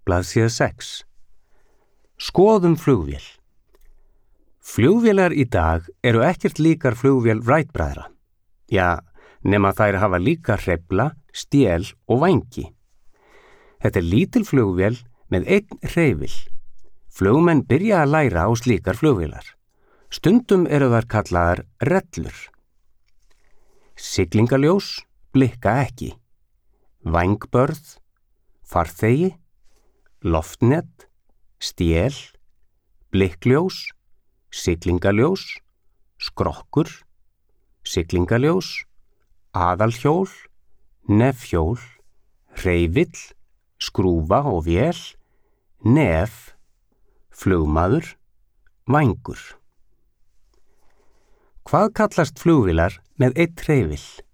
Blaðsíða 6. Skoðum flugvél. Flugvélar í dag eru ekkert líkar flugvél Wright-bræðra. Já, nema þær hafa líka hreyfla, stél og vængi. Þetta er lítil flugvél með einn hreyfil. Flugmenn byrja að læra á slíkar flugvélar. Stundum eru þær kallaðar rellur. Siglingaljós blikka ekki. Vængbörð, farþegi, loftnet, stél, blikkljós, siglingaljós, skrokkur, siglingaljós, aðalhjól, nefhjól, hreyfill, skrúfa og vél, nef, flugmaður, vængur. Hvað kallast flugvélar með einn hreyfil?